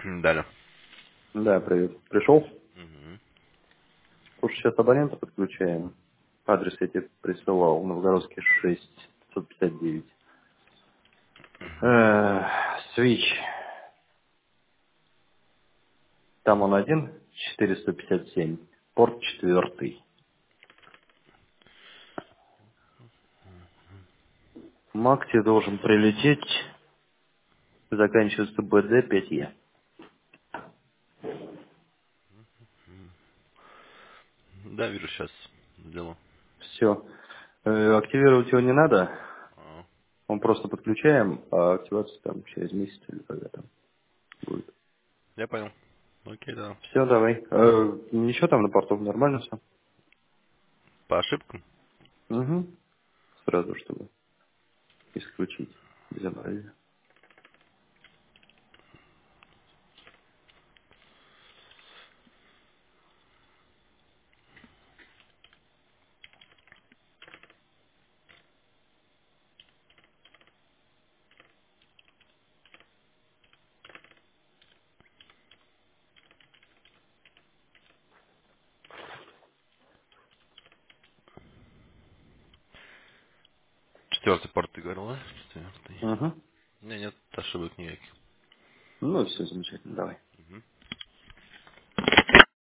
Далее. Да, привет. Пришел? Мгм. Слушай, сейчас абонента подключаем. Адрес я тебе присылал. Новгородский 6, 559. Switch. Там он один, 457. Порт 4. Мак тебе должен прилететь. Заканчивается БД 5Е. Да, вижу, сейчас сделаю. Все. Активировать его не надо. А, Он просто подключаем, а активация там через месяц или когда там будет. я понял. Окей, да. Все, давай. Ничего там на порту, нормально все? По ошибкам? Угу. Сразу, чтобы исключить безобразие. 4-й порт ты говорил, да? 4-й. Угу. Не, нет ошибок никаких. Ну, все замечательно, давай.